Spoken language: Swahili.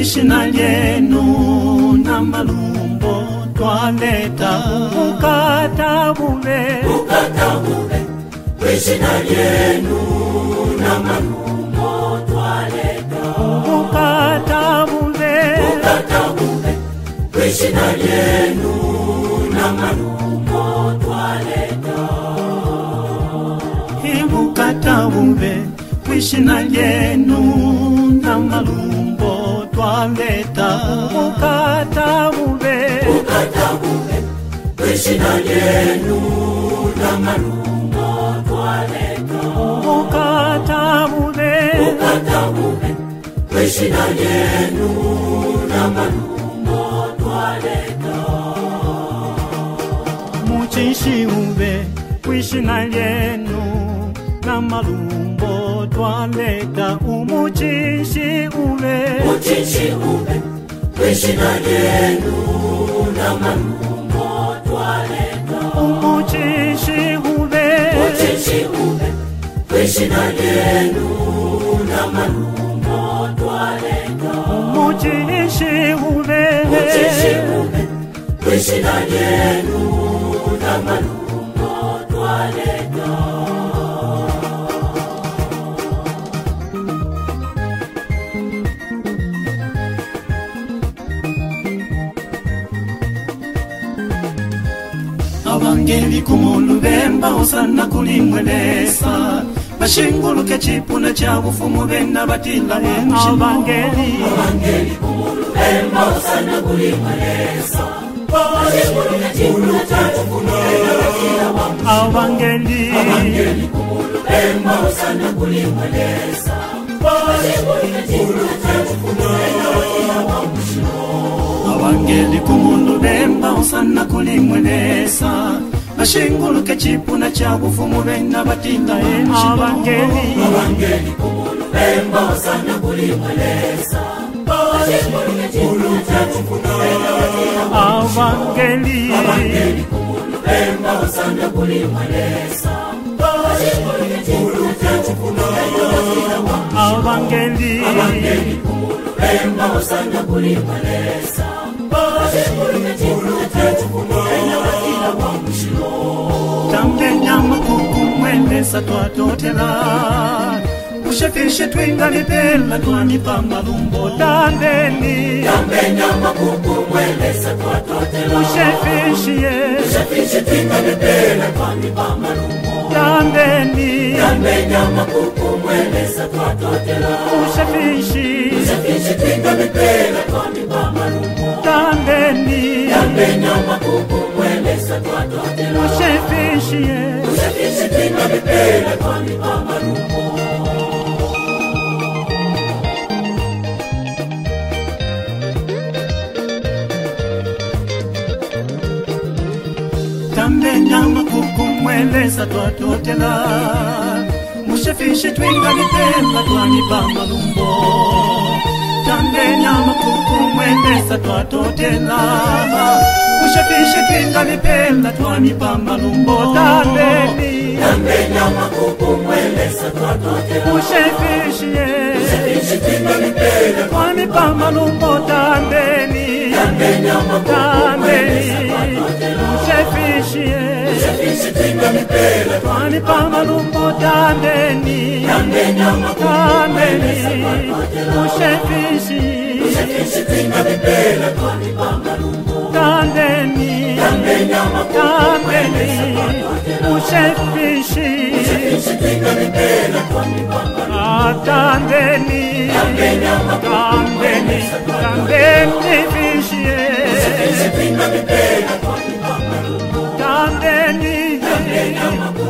Krishna lyenu na malumbo twaleta ukata bube Krishna lyenu na malumbo twaleta ukata bube Krishna lyenu na malumbo twaleta ukata bube Krishna lyenu na malumbo twaleta ukata bube Krishna lyenu na malumbo twaleta ukata bube Krishna lyenu na malumbo twaleta muchishi ube Krishna lyenu na malumbo twaleta umuchishi ube Krishna lyenu na malumbo twaleta umuchishi ube Krishna lyenu na malumbo twaleta umuchishi ube Krishna lyenu na malumbo twaleta Abangeli kumulubemba osana kulimwelesa bashinguluke chipuna cha bufumu bena batila Abangeli kumulubemba osana kulimwelesa bashinguluke chipuna cha bufumu bena batila Abangeli kumulubemba osana kulimwelesa bashinguluke chipuna cha bufumu bena batila Abangeli kumulubemba osana kulimwelesa bashinguluke chipuna cha bufumu bena batila Abangeli kumulubemba osana kulimwelesa bashinguluke chipuna cha bufumu bena batila Abangeli kumulubemba osana kulimwelesa bashinguluke chipuna cha bufumu bena batila Abangeli kumulubemba osana kulimwelesa Tambe nyama kukumwelesa twatotela Ushefishe twingalipela twanipa malumbo Tambe nyama kukumwelesa twatotela Ushefishe twingalipela twanipa malumbo Tambe nyama kukumwelesa twatotela Ushefishe twingalipela twanipa malumbo Tambe nyama kukumwelesa twatotela Ushefishe twingalipela twanipa malumbo Tambe nyama kukumwelesa twatotela Ushefishe twingalipela twanipa malumbo Tambe nyama kukumwelesa twatotela Ushefishe twingalipela twanipa malumbo Tambe nyama kukumwelesa twatotela Ushefishe twingalipela twanipa malumbo Tambe nyama kukumwelesa twatotela Ushefishe twingalipela twanipa malumbo Tambe nyama kukumwelesa twatotela Ushefishe twingalipela twanipa malumbo Tambe nyama kukumwelesa twatotela Ushefishe twingalipela twanipa malumbo Tambe nyama kukumwelesa twatotela Ushefishe twingalipela twanipa malumbo Tambe nyama